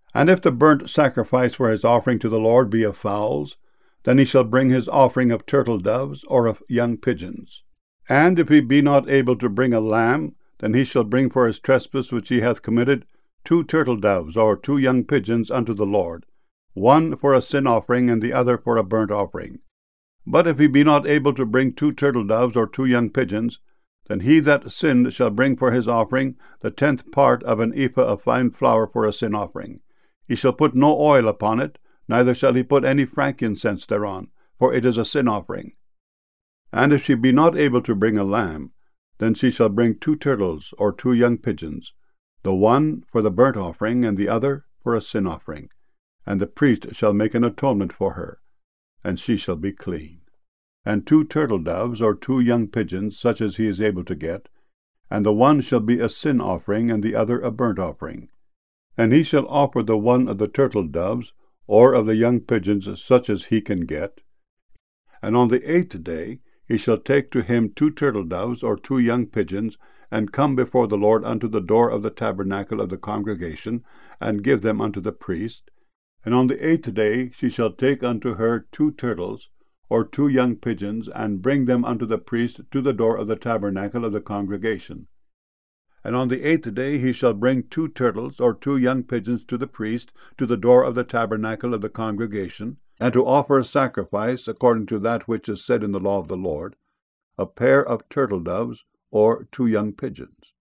And if the burnt sacrifice for his offering to the Lord be of fowls, then he shall bring his offering of turtle-doves or of young pigeons. And if he be not able to bring a lamb, then he shall bring for his trespass which he hath committed 2 turtle-doves or 2 young pigeons unto the Lord, one for a sin offering and the other for a burnt offering. But if he be not able to bring 2 turtle-doves or 2 young pigeons, then he that sinned shall bring for his offering the 10th part of an ephah of fine flour for a sin offering. He shall put no oil upon it, neither shall he put any frankincense thereon, for it is a sin offering. And if she be not able to bring a lamb, then she shall bring 2 turtles or 2 young pigeons, the one for the burnt offering and the other for a sin offering. And the priest shall make an atonement for her, and she shall be clean. And 2 turtle-doves or 2 young pigeons, such as he is able to get, and the one shall be a sin offering and the other a burnt offering. And he shall offer the one of the turtle-doves or of the young pigeons, such as he can get. And on the 8th day he shall take to him 2 turtle-doves or 2 young pigeons, and come before the Lord unto the door of the tabernacle of the congregation, and give them unto the priest. And on the 8th day she shall take unto her 2 turtles, or 2 young pigeons, and bring them unto the priest to the door of the tabernacle of the congregation. And on the 8th day he shall bring 2 turtles, or 2 young pigeons, to the priest to the door of the tabernacle of the congregation, and to offer a sacrifice according to that which is said in the law of the Lord, a pair of turtle-doves, or 2 young pigeons.